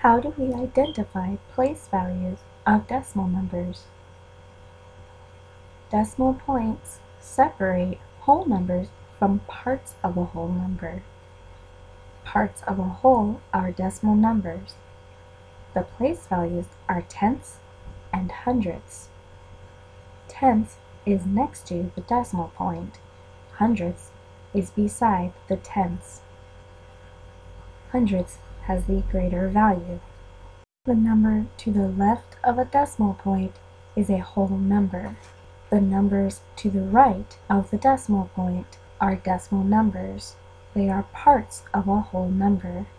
How do we identify place values of decimal numbers? Decimal points separate whole numbers from parts of a whole number. Parts of a whole are decimal numbers. The place values are tenths and hundredths. Tenth is next to the decimal point. Hundredths is beside the tenths. Hundredths has the greater value. The number to the left of a decimal point is a whole number. The numbers to the right of the decimal point are decimal numbers. They are parts of a whole number.